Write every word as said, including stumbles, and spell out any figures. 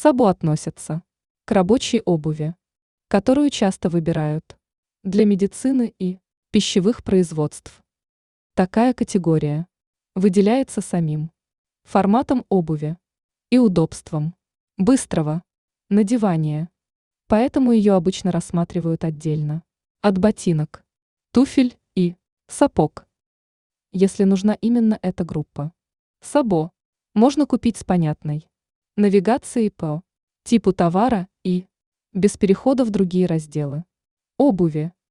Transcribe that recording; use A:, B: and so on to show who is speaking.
A: Сабо относятся к рабочей обуви, которую часто выбирают для медицины и пищевых производств. Такая категория выделяется самим форматом обуви и удобством быстрого надевания, поэтому ее обычно рассматривают отдельно от ботинок, туфель и сапог. Если нужна именно эта группа Сабо, можно купить с понятной навигацией по типу товара и без перехода в другие разделы обуви.